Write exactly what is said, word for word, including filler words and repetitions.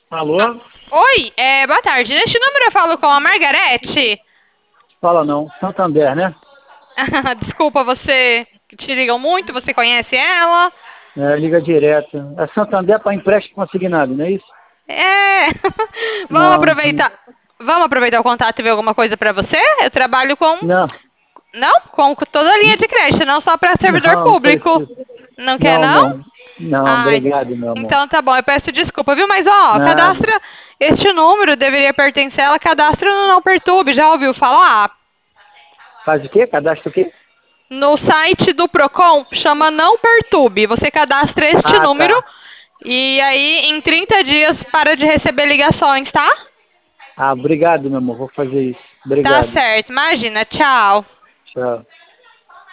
Alô? Oi, é, boa tarde. Neste número eu falo com a Margarete. Fala não. Santander, né? Desculpa, você que te ligam muito, você conhece ela? É, liga direto. É Santander para empréstimo consignado, não é isso? É. Vamos Não, não. aproveitar. Vamos aproveitar o contato e ver alguma coisa pra você? Eu trabalho com, Não, não, com toda a linha de crédito, não só para servidor não público. preciso. Não quer Não, não? não. Não, Ai. obrigado, meu amor. Então tá bom, eu peço desculpa, viu? Mas ó, Nada. cadastra este número, deveria pertencer a ela, cadastra no Não Perturbe, já ouviu falar? Faz o quê? Cadastro o quê? No site do Procon, chama Não Perturbe. Você cadastra este Ah, número tá. e aí em trinta dias para de receber ligações, tá? Ah, obrigado, meu amor. Vou fazer isso. Tá Obrigado. certo, imagina, tchau. Tchau.